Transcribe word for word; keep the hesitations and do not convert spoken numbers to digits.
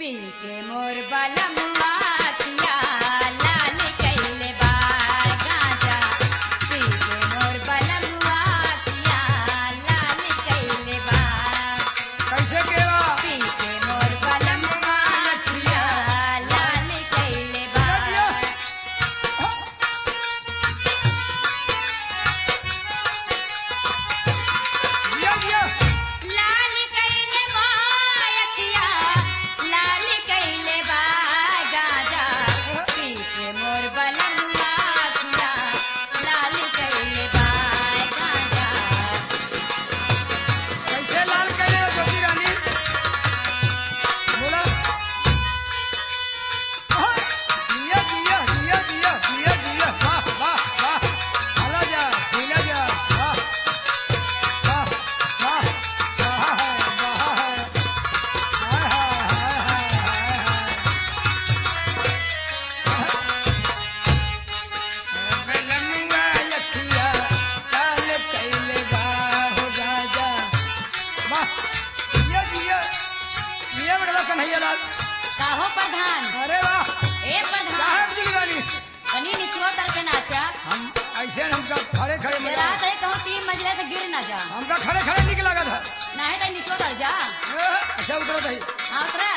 पी के मोर बलमुआ किया लाल कैले बा गांजा पी के मोर बलमुआ किया लाल कैले बा कैसे केवा पी के मोर बलमुआ किया लाल कैले बा दिया दिया लाल कैले बा अखिया लाल कैले बा गांजा पी के मोर बलमुआ किया लाल कैले बा गांजा कैसे लाल कैले हो ज्योति रानी बोला दिया दिया दिया दिया दिया दिया वाह वाह वाह आला जा दिला जा वाह वाह वाह वाह वाह हाय हाय हाय हाय लम्बा लखिया लाल कैले बा हो राजा वाह दिया दिया दिया बड़ा कन्हैया लाल काहो प्रधान अरे वाह ए प्रधान साहब जी गानी तनी निचुआ करके नाचा हम ऐसे हमका खड़े खड़े मजा मेरा तो कहूँ तीन मंजिले से गिर ना जा हमका खड़े खड़े निक लगा था ना है तो निचुआ कर जा अच्छा उतरो दही हाँ उतरे